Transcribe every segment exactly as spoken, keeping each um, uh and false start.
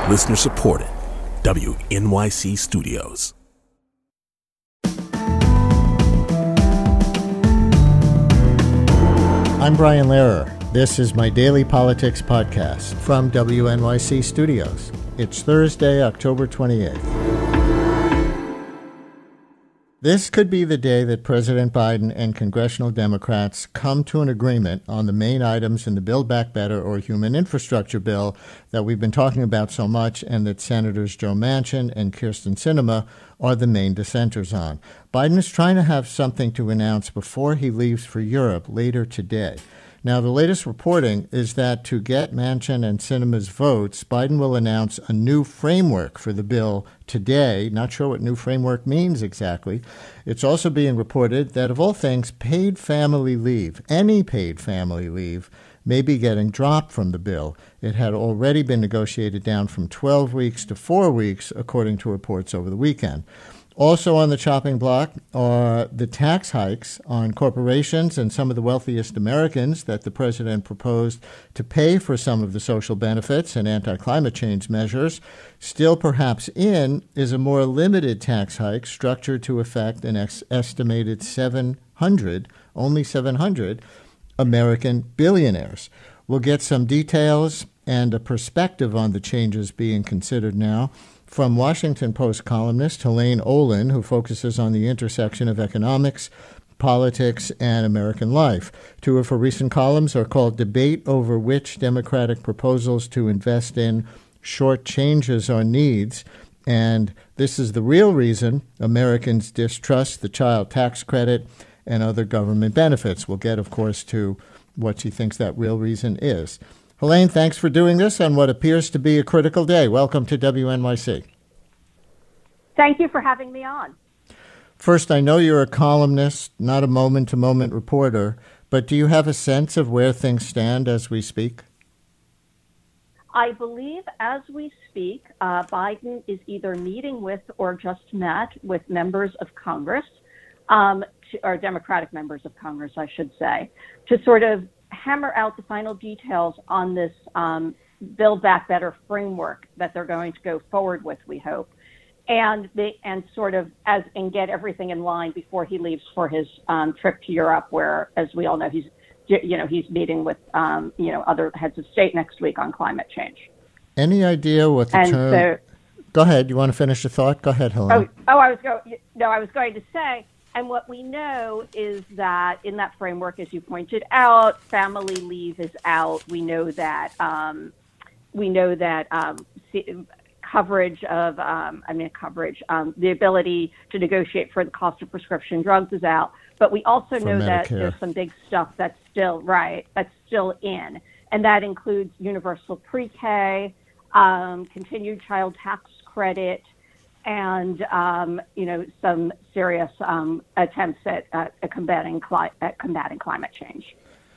Listener supported. W N Y C Studios. I'm Brian Lehrer. This is my daily politics podcast from W N Y C Studios. It's Thursday, October twenty-eighth. This could be the day that President Biden and congressional Democrats come to an agreement on the main items in the Build Back Better or Human Infrastructure bill that we've been talking about so much and that Senators Joe Manchin and Kyrsten Sinema are the main dissenters on. Biden is trying to have something to announce before he leaves for Europe later today. Now, the latest reporting is that to get Manchin and Sinema's votes, Biden will announce a new framework for the bill today. Not sure what new framework means exactly. It's also being reported that, of all things, paid family leave, any paid family leave, may be getting dropped from the bill. It had already been negotiated down from twelve weeks to four weeks, according to reports over the weekend. Also on the chopping block are the tax hikes on corporations and some of the wealthiest Americans that the president proposed to pay for some of the social benefits and anti-climate change measures. Still perhaps in is a more limited tax hike structured to affect an ex- estimated seven hundred, only seven hundred, American billionaires. We'll get some details and a perspective on the changes being considered now from Washington Post columnist Helene Olin, who focuses on the intersection of economics, politics, and American life. Two of her recent columns are called Debate Over Which Democratic Proposals to Invest in Shortchanges Our Needs, and This is the Real Reason Americans Distrust the Child Tax Credit and Other Government Benefits. We'll get, of course, to what she thinks that real reason is. Helene, thanks for doing this on what appears to be a critical day. Welcome to W N Y C. Thank you for having me on. First, I know you're a columnist, not a moment-to-moment reporter, but do you have a sense of where things stand as we speak? I believe as we speak, uh, Biden is either meeting with or just met with members of Congress, um, to, or Democratic members of Congress, I should say, to sort of hammer out the final details on this um, Build Back Better framework that they're going to go forward with, we hope, and they and sort of as and get everything in line before he leaves for his um, trip to Europe, where, as we all know, he's you know he's meeting with um, you know other heads of state next week on climate change. Any idea what the and term? So, Go ahead. You want to finish the thought? Go ahead, Helene. Oh, oh, I was going. No, I was going to say. And what we know is that in that framework, as you pointed out, family leave is out. We know that um, we know that um, coverage of, um, I mean, coverage, um, the ability to negotiate for the cost of prescription drugs is out. But we also For know Medicare. that there's some big stuff that's still right, that's still in, and that includes universal pre-K, um, continued child tax credit, and, um, you know, some serious um, attempts at, uh, at, combating cli- at combating climate change.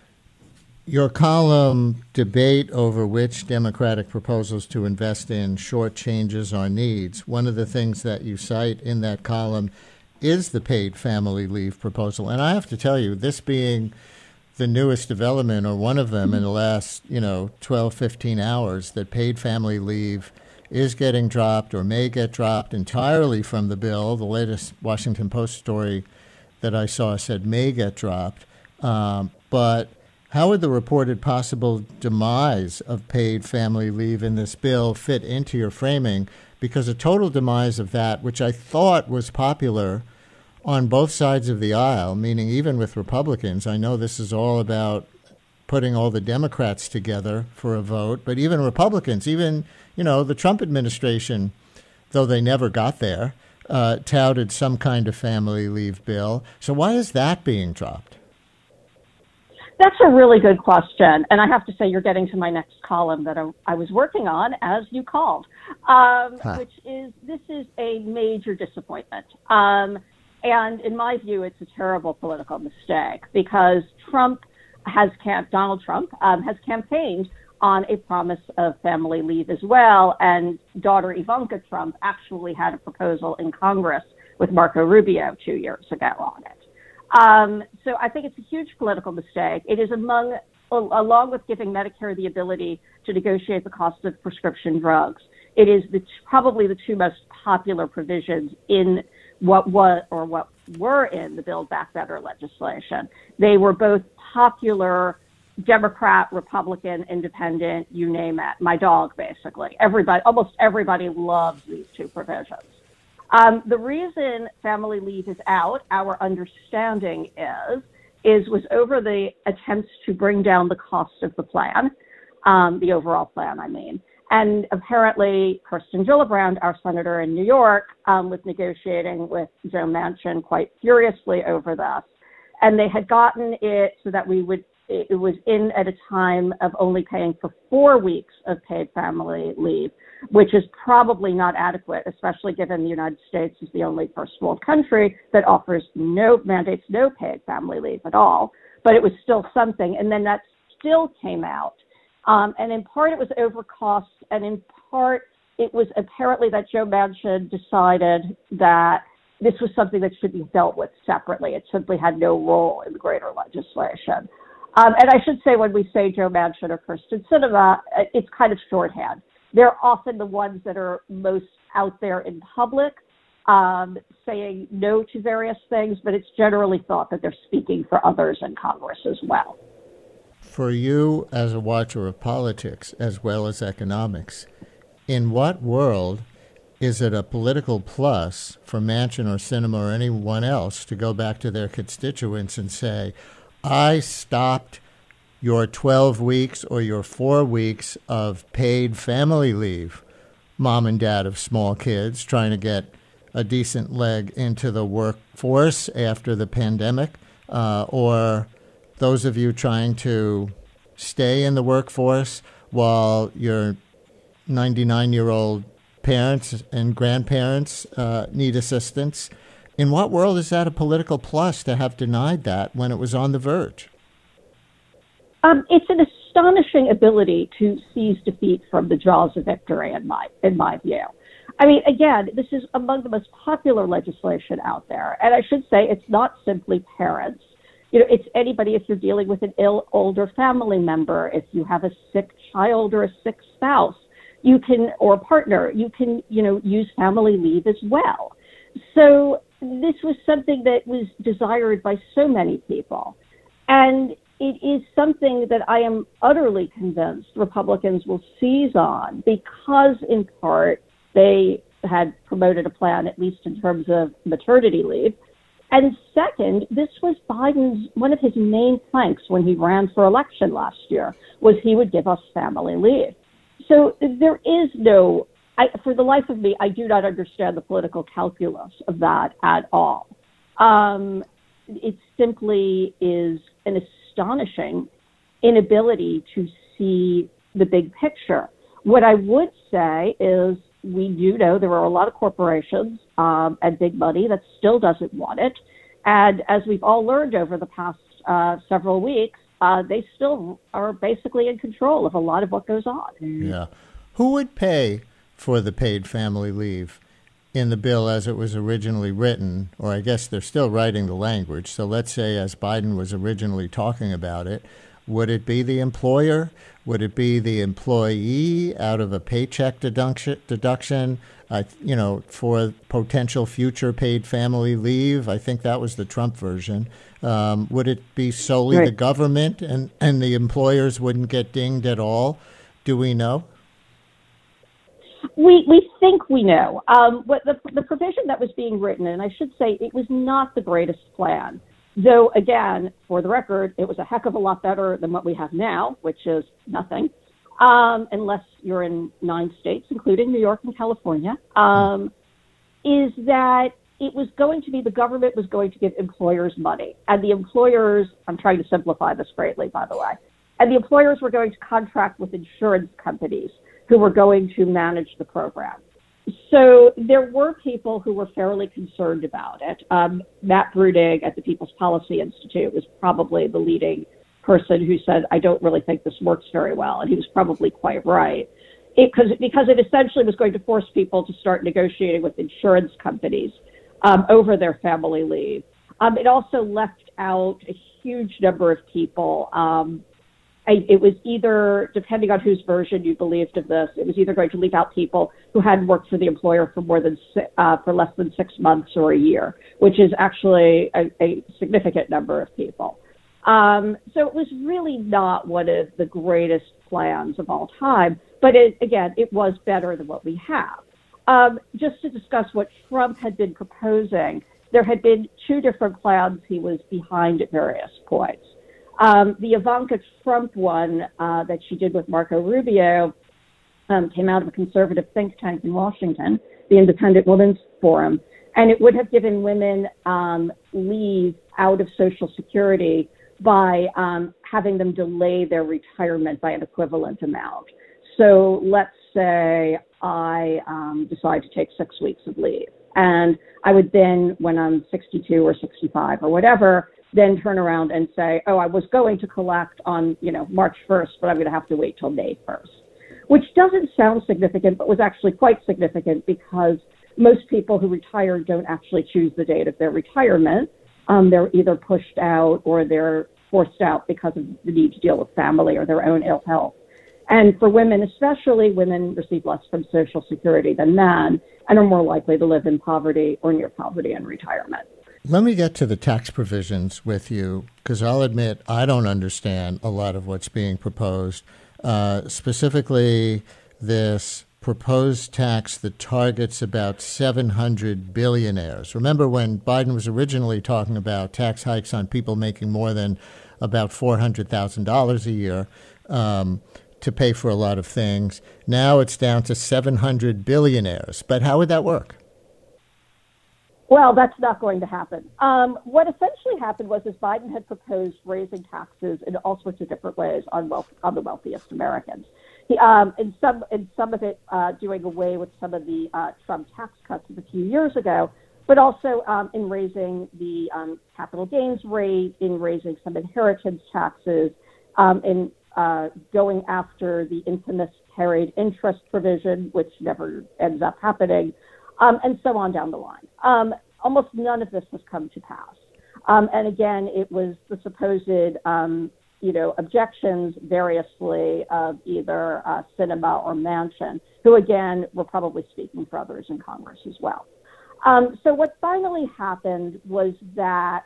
Your column, Debate Over Which Democratic Proposals to Invest in Shortchanges Our Needs, one of the things that you cite in that column is the paid family leave proposal. And I have to tell you, this being the newest development, or one of them in the last, you know, twelve, fifteen hours, that paid family leave is getting dropped or may get dropped entirely from the bill. The latest Washington Post story that I saw said may get dropped. Um, but how would the reported possible demise of paid family leave in this bill fit into your framing? Because a total demise of that, which I thought was popular on both sides of the aisle, meaning even with Republicans, I know this is all about putting all the Democrats together for a vote, but even Republicans, even, you know, the Trump administration, though they never got there, uh, touted some kind of family leave bill. So why is that being dropped? That's a really good question. And I have to say, you're getting to my next column that I, I was working on as you called, um, huh. which is, this is a major disappointment. Um, and in my view, it's a terrible political mistake because Trump has camp, Donald Trump um, has campaigned on a promise of family leave as well. And daughter Ivanka Trump actually had a proposal in Congress with Marco Rubio two years ago on it. Um, so I think it's a huge political mistake. It is among along with giving Medicare the ability to negotiate the cost of prescription drugs, it is the, probably the two most popular provisions in what was or what were in the Build Back Better legislation. They were both popular, Democrat, Republican, Independent, you name it. My dog, basically. Everybody, almost everybody loves these two provisions. Um, the reason family leave is out, our understanding is, is was over the attempts to bring down the cost of the plan, um, the overall plan, I mean. And apparently, Kirsten Gillibrand, our senator in New York, um, was negotiating with Joe Manchin quite furiously over this. And they had gotten it so that we would, it was in at a time of only paying for four weeks of paid family leave, which is probably not adequate, especially given the United States is the only first world country that offers no, mandates no paid family leave at all. But it was still something. And then that still came out. Um, and in part, it was over costs, and in part, it was apparently that Joe Manchin decided that this was something that should be dealt with separately. It simply had no role in the greater legislation. Um, and I should say, when we say Joe Manchin or Kirsten Sinema, it's kind of shorthand. They're often the ones that are most out there in public, um, saying no to various things, but it's generally thought that they're speaking for others in Congress as well. For you, as a watcher of politics as well as economics, in what world is it a political plus for Manchin or Sinema or anyone else to go back to their constituents and say, I stopped your twelve weeks or your four weeks of paid family leave, mom and dad of small kids trying to get a decent leg into the workforce after the pandemic, uh, or those of you trying to stay in the workforce while your ninety-nine-year-old parents and grandparents uh, need assistance. In what world is that a political plus to have denied that when it was on the verge? Um, it's an astonishing ability to seize defeat from the jaws of victory, in my in my view. I mean, again, this is among the most popular legislation out there. And I should say it's not simply parents. You know, it's anybody, if you're dealing with an ill older family member, if you have a sick child or a sick spouse, you can, or a partner, you can, you know, use family leave as well. So this was something that was desired by so many people. And it is something that I am utterly convinced Republicans will seize on because, in part, they had promoted a plan, at least in terms of maternity leave. And second, this was Biden's, one of his main planks when he ran for election last year, was he would give us family leave. So there is no, I, for the life of me, I do not understand the political calculus of that at all. Um, it simply is an astonishing inability to see the big picture. What I would say is we do know there are a lot of corporations um, and big money that still doesn't want it. And as we've all learned over the past uh, several weeks, uh, they still are basically in control of a lot of what goes on. Yeah. Who would pay for the paid family leave in the bill as it was originally written? Or I guess they're still writing the language. So let's say as Biden was originally talking about it, would it be the employer? Would it be the employee out of a paycheck deduction, deduction uh, you know, for potential future paid family leave? I think that was the Trump version. Um, would it be solely right. the government and, and the employers wouldn't get dinged at all? Do we know? We we think we know. Um, what the, the provision that was being written, and I should say it was not the greatest plan. Though, again, for the record, it was a heck of a lot better than what we have now, which is nothing, um, unless you're in nine states, including New York and California, um, is that it was going to be the government was going to give employers money. And the employers, I'm trying to simplify this greatly, by the way, and the employers were going to contract with insurance companies who were going to manage the program. So there were people who were fairly concerned about it. Um, Matt Brunig at the People's Policy Institute was probably the leading person who said, I don't really think this works very well. And he was probably quite right. It, cause, because it essentially was going to force people to start negotiating with insurance companies um, over their family leave. Um, it also left out a huge number of people, um, I, it was either, depending on whose version you believed of this, it was either going to leave out people who hadn't worked for the employer for more than uh, for less than six months or a year, which is actually a, a significant number of people. Um, so it was really not one of the greatest plans of all time, but it, again, it was better than what we have. Um, just to discuss what Trump had been proposing, there had been two different plans he was behind at various points. Um, the Ivanka Trump one uh, that she did with Marco Rubio um, came out of a conservative think tank in Washington, the Independent Women's Forum, and it would have given women um, leave out of Social Security by um, having them delay their retirement by an equivalent amount. So let's say I um, decide to take six weeks of leave, and I would then, when I'm sixty-two or sixty-five or whatever, then turn around and say, oh, I was going to collect on, you know, March first, but I'm going to have to wait till May first, which doesn't sound significant, but was actually quite significant because most people who retire don't actually choose the date of their retirement. Um, they're either pushed out or they're forced out because of the need to deal with family or their own ill health. And for women especially, women receive less from Social Security than men and are more likely to live in poverty or near poverty in retirement. Let me get to the tax provisions with you, because I'll admit I don't understand a lot of what's being proposed, uh, specifically this proposed tax that targets about seven hundred billionaires. Remember when Biden was originally talking about tax hikes on people making more than about four hundred thousand dollars a year um, to pay for a lot of things. Now it's down to seven hundred billionaires. But how would that work? Well, that's not going to happen. Um, what essentially happened was is Biden had proposed raising taxes in all sorts of different ways on wealth, on the wealthiest Americans. He, um, in some, in some of it, uh, doing away with some of the uh, Trump tax cuts of a few years ago, but also um, in raising the um, capital gains rate, in raising some inheritance taxes, um, in uh, going after the infamous carried interest provision, which never ends up happening. Um, and so on down the line. Um, almost none of this has come to pass. Um, and again, it was the supposed, um, you know, objections variously of either uh, Sinema or Manchin, who again were probably speaking for others in Congress as well. Um, so what finally happened was that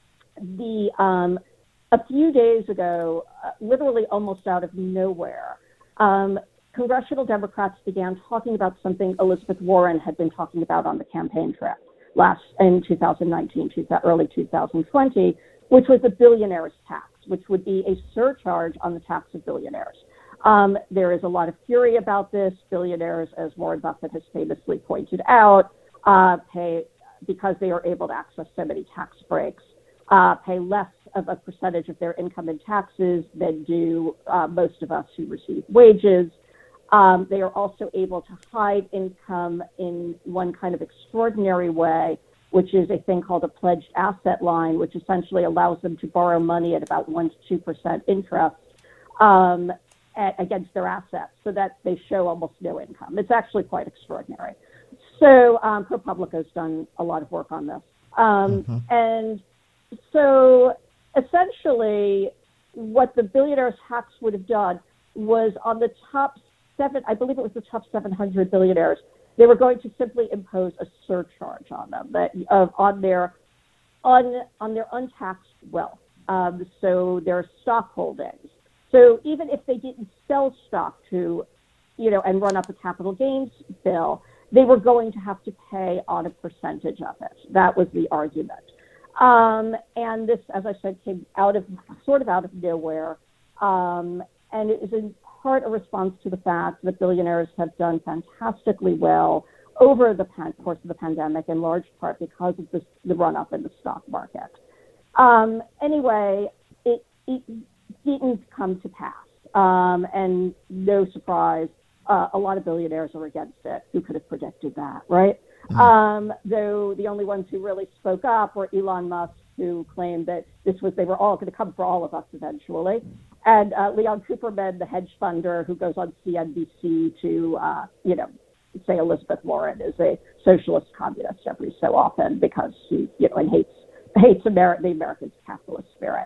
the um, a few days ago, uh, literally almost out of nowhere, um, Congressional Democrats began talking about something Elizabeth Warren had been talking about on the campaign trail last in two thousand nineteen, early two thousand twenty, which was the billionaires tax, which would be a surcharge on the tax of billionaires. Um, there is a lot of fury about this. Billionaires, as Warren Buffett has famously pointed out, uh, pay because they are able to access so many tax breaks, uh, pay less of a percentage of their income in taxes than do uh, most of us who receive wages. Um, they are also able to hide income in one kind of extraordinary way, which is a thing called a pledged asset line, which essentially allows them to borrow money at about one to two percent interest um, at, against their assets, so that they show almost no income. It's actually quite extraordinary. So um, ProPublica's done a lot of work on this. Um, mm-hmm. And so essentially what the billionaires tax would have done was on the top seven, I believe it was the top seven hundred billionaires, they were going to simply impose a surcharge on them, that uh, on their on on their untaxed wealth, um, so their stock holdings. So even if they didn't sell stock to, you know, and run up a capital gains bill, they were going to have to pay on a percentage of it. That was the argument. Um, and this, as I said, came out of sort of out of nowhere, um, and it is in part a response to the fact that billionaires have done fantastically well over the pan- course of the pandemic, in large part because of this, the run-up in the stock market. Um, anyway, it, it didn't come to pass, um, and no surprise, uh, a lot of billionaires are against it. Who could have predicted that, right? Mm-hmm. Um, though the only ones who really spoke up were Elon Musk, who claimed that this was they were all going to come for all of us eventually, and uh, Leon Cooperman, the hedge funder, who goes on C N B C to, uh, you know, say Elizabeth Warren is a socialist communist every so often because she, you know, and hates hates Ameri- the American capitalist spirit.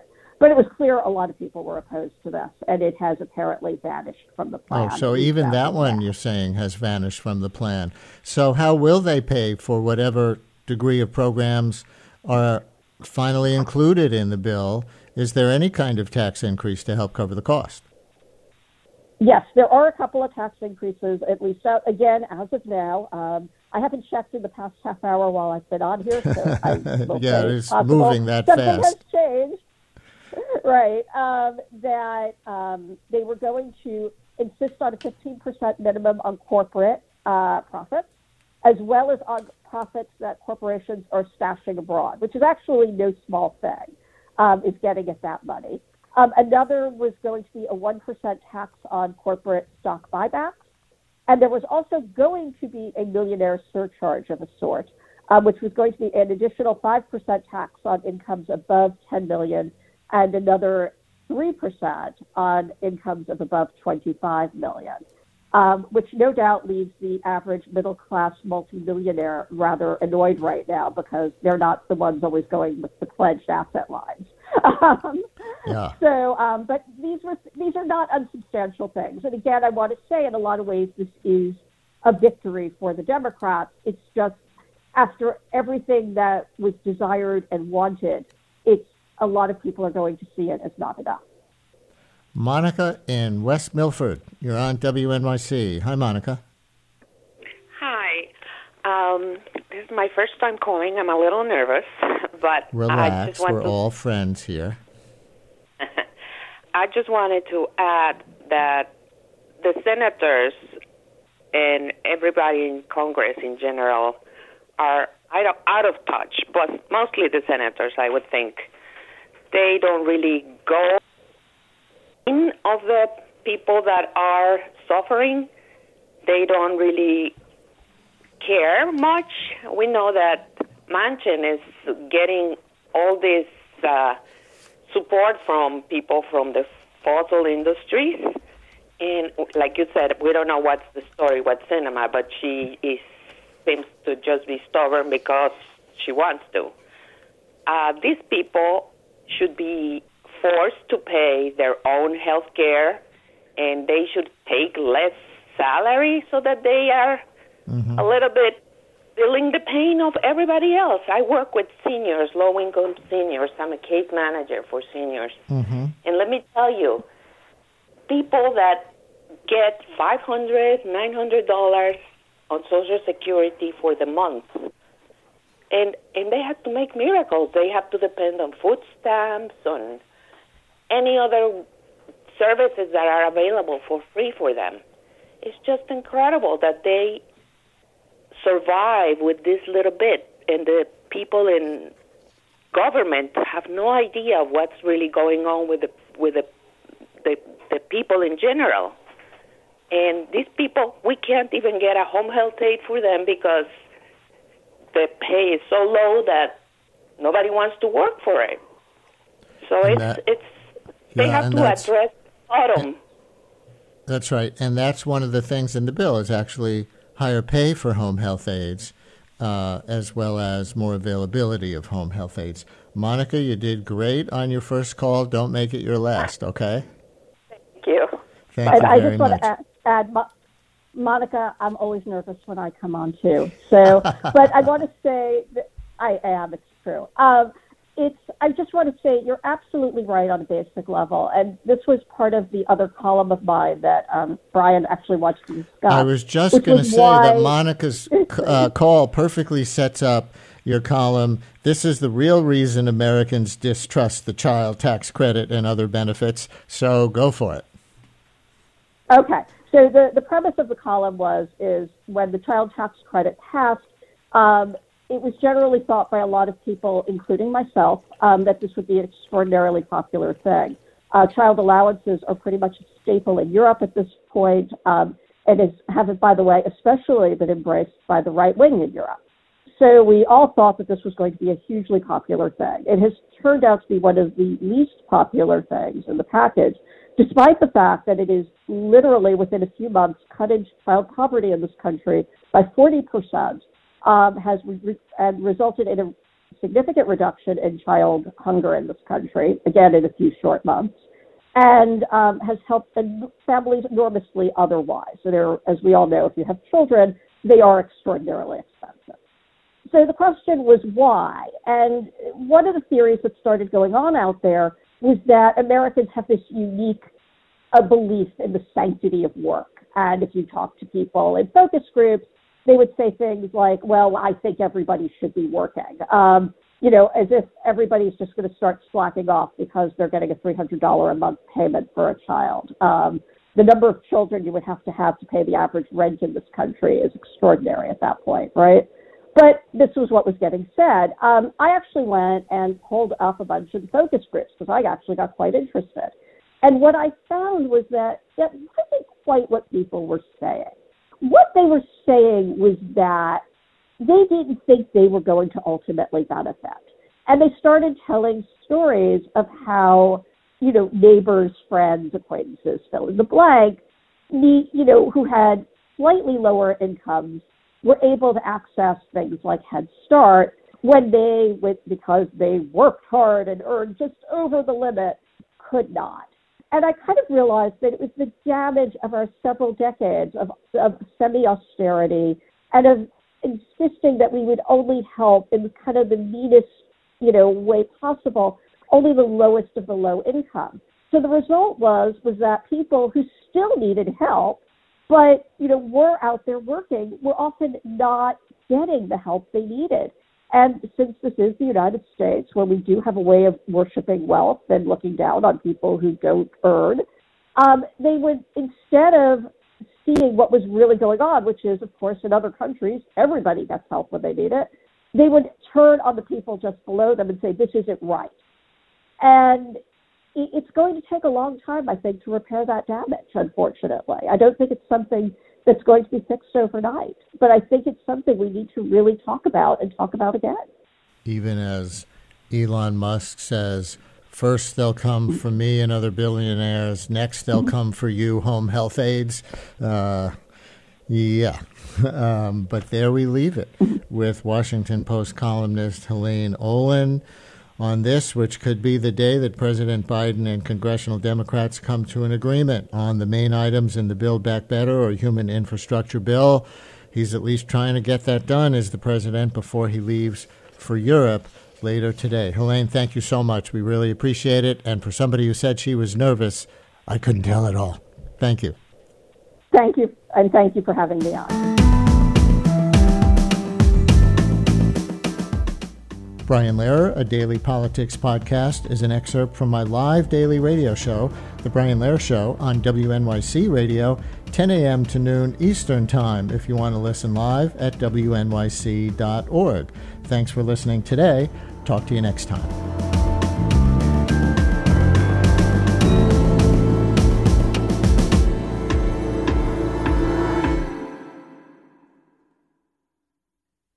but it was clear a lot of people were opposed to this, and it has apparently vanished from the plan. Oh, so even that one you're saying has vanished from the plan. So how will they pay for whatever degree of programs are finally included in the bill? Is there any kind of tax increase to help cover the cost? Yes, there are a couple of tax increases, at least, uh, again, as of now. Um, I haven't checked in the past half hour while I've been on here, so I will yeah, say it's possible. moving that Something fast. has changed, right? Um, that um, they were going to insist on a fifteen percent minimum on corporate uh, profits, as well as on profits that corporations are stashing abroad, which is actually no small thing, um, is getting at that money. Um, another was going to be a one percent tax on corporate stock buybacks. And there was also going to be a millionaire surcharge of a sort, um, which was going to be an additional five percent tax on incomes above ten million dollars and another three percent on incomes of above twenty-five million dollars. Um, which no doubt leaves the average middle-class multimillionaire rather annoyed right now because they're not the ones always going with the pledged asset lines. um, yeah. So, um, but these were these are not unsubstantial things. And again, I want to say in a lot of ways this is a victory for the Democrats. It's just after everything that was desired and wanted, it's a lot of people are going to see it as not enough. Monica in West Milford, you're on W N Y C. Hi, Monica. Hi. Um, this is my first time calling. I'm a little nervous, but Relax, I just want we're to... all friends here. I just wanted to add that the senators and everybody in Congress in general are out of touch, but mostly the senators, I would think. They don't really go in of the people that are suffering. They don't really care much. We know that Manchin is getting all this uh, support from people from the fossil industries. And like you said, we don't know what's the story, what's cinema, but she is, seems to just be stubborn because she wants to. Uh, these people should be forced to pay their own health care, and they should take less salary so that they are mm-hmm. a little bit feeling the pain of everybody else. I work with seniors, low-income seniors. I'm a case manager for seniors. Mm-hmm. And let me tell you, people that get five hundred dollars, nine hundred dollars on Social Security for the month, and and they have to make miracles. They have to depend on food stamps, on any other services that are available for free for them. It's just incredible that they survive with this little bit, and the people in government have no idea of what's really going on with the with the the, the people in general. And these people, we can't even get a home health aid for them because the pay is so low that nobody wants to work for it. So and it's that, it's they yeah, have to address the bottom. That's right, and that's one of the things in the bill is actually higher pay for home health aides, uh, as well as more availability of home health aides. Monica, you did great on your first call. Don't make it your last, okay? Thank you. Thank and you I very just want much. to add, add Mo- Monica, I'm always nervous when I come on too. So, but I want to say that I am. It's true. Um, it's. I just want to say you're absolutely right on a basic level, and this was part of the other column of mine that um, Brian actually watched to discuss. I was just going to say why... that Monica's uh, call perfectly sets up your column. This is the real reason Americans distrust the child tax credit and other benefits. So go for it. Okay. So the, the premise of the column was is when the child tax credit passed, um, it was generally thought by a lot of people, including myself, um, that this would be an extraordinarily popular thing. Uh, child allowances are pretty much a staple in Europe at this point, um, and is, have, by the way, especially been embraced by the right wing in Europe. So we all thought that this was going to be a hugely popular thing. It has turned out to be one of the least popular things in the package, despite the fact that it is literally within a few months cutting child poverty in this country by forty percent, um, has re- and resulted in a significant reduction in child hunger in this country, again, in a few short months, and um, has helped families enormously otherwise. So there, as we all know, if you have children, they are extraordinarily expensive. So the question was why? And one of the theories that started going on out there was that Americans have this unique uh, belief in the sanctity of work. And if you talk to people in focus groups, they would say things like, well, I think everybody should be working. Um, you know, as if everybody's just going to start slacking off because they're getting a three hundred dollars a month payment for a child. Um, the number of children you would have to have to pay the average rent in this country is extraordinary at that point, right? But this was what was getting said. Um, I actually went and pulled up a bunch of focus groups because I actually got quite interested. And what I found was that that wasn't quite what people were saying. What they were saying was that they didn't think they were going to ultimately benefit. And they started telling stories of how, you know, neighbors, friends, acquaintances, fill in the blank, you know, who had slightly lower incomes were able to access things like Head Start when they, with, because they worked hard and earned just over the limit, could not. And I kind of realized that it was the damage of our several decades of, of semi-austerity and of insisting that we would only help in kind of the meanest, you know, way possible, only the lowest of the low income. So the result was, was that people who still needed help, but, you know, were out there working, were often not getting the help they needed. And since this is the United States, where we do have a way of worshiping wealth and looking down on people who don't earn, um, they would, instead of seeing what was really going on, which is, of course, in other countries, everybody gets help when they need it, they would turn on the people just below them and say, this isn't right. And it's going to take a long time, I think, to repair that damage, unfortunately. I don't think it's something that's going to be fixed overnight, but I think it's something we need to really talk about and talk about again. Even as Elon Musk says, first they'll come for me and other billionaires, next they'll come for you, home health aides. Uh, yeah, um, but there we leave it with Washington Post columnist Helene Olin on this, which could be the day that President Biden and congressional Democrats come to an agreement on the main items in the Build Back Better or Human Infrastructure Bill. He's at least trying to get that done as the president before he leaves for Europe later today. Helene, thank you so much. We really appreciate it. And for somebody who said she was nervous, I couldn't tell at all. Thank you. Thank you. And thank you for having me on. Brian Lehrer, a daily politics podcast, is an excerpt from my live daily radio show, The Brian Lehrer Show, on W N Y C Radio, ten a.m. to noon Eastern Time, if you want to listen live at W N Y C dot org. Thanks for listening today. Talk to you next time.